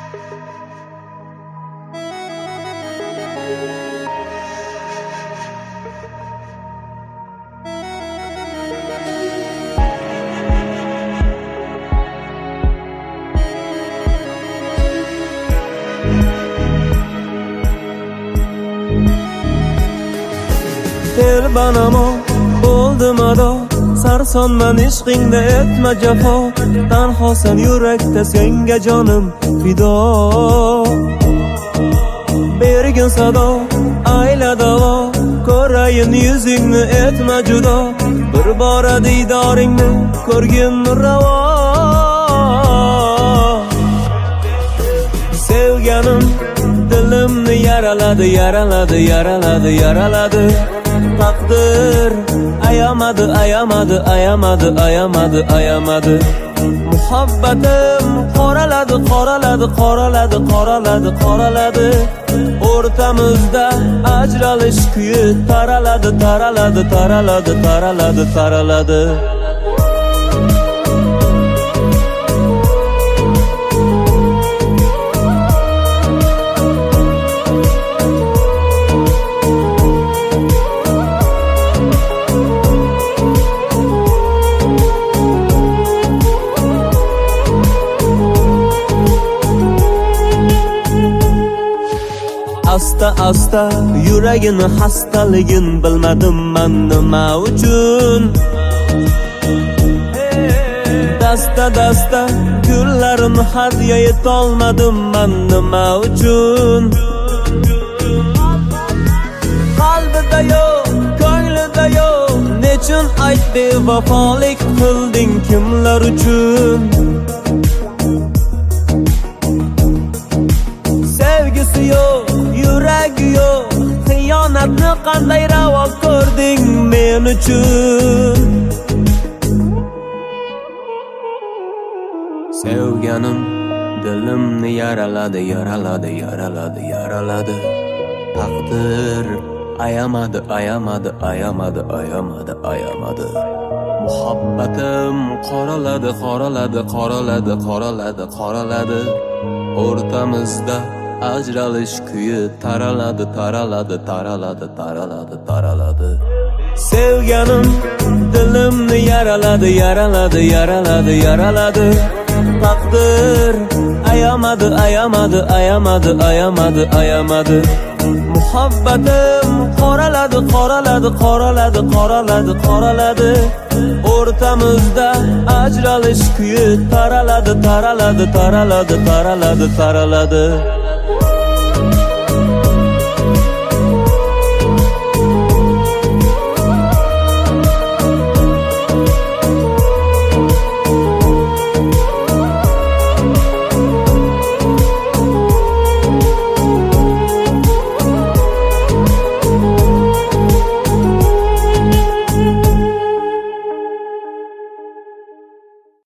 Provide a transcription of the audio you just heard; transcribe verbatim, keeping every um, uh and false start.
Elbanamo bo'ldim ado, sarsonman ishqingda etma jafo. Tanhosan yurakda senga jonim fido. Bergin sado, ayla davo, ko'rayin yuzingni etma judo. Bir bora diydoringni ko'rgin ravo. Sevganim dilimni yaraladi, yaraladi, yaraladi, yaraladi. Taqdir ayamadi, ayamadi, ayamadi, ayamadi, ayamadi. Muhabbatim qoraladi, qoraladi, qoraladi, qoraladi, qoraladi. O'rtamizda ajralish kuyi taraladi, taraladi, taraladi, taraladi, taraladi. Asta asta yuragini hastaligin bilmadim men nima uchun. Dasta dasta gullarim hadya etolmadim men nima uchun. Qalbida yo'q, ko'nglida yo'q, nechun ayt bevafolik qilding kimlar uchun. Sevgisi yo'q, yuragi yo'q, xiyonatni qanday ravo ko'rding men uchun. Sevganim dilimni yaraladi, yaraladi, yaraladi, yaraladi. Taqdir ayamadi, ayamadi, ayamadi, ayamadi, ayamadi. Muhabbatim qoraladi, qoraladi, qoraladi, qoraladi, qoraladi. O'rtamizda ajralish kuyi taraladi, taraladi, taraladi, taraladi, taraladi. Sevganim dilimni yaraladi, yaraladi, yaraladi, yaraladi. Taqdir ayamadi, ayamadi, ayamadi, ayamadi, ayamadi. Muhabbatim qoraladi, qoraladi, qoraladi, qoraladi, qoraladi. O'rtamizda ajralish kuyi taraladi, taraladi, taraladi, taraladi, taraladi.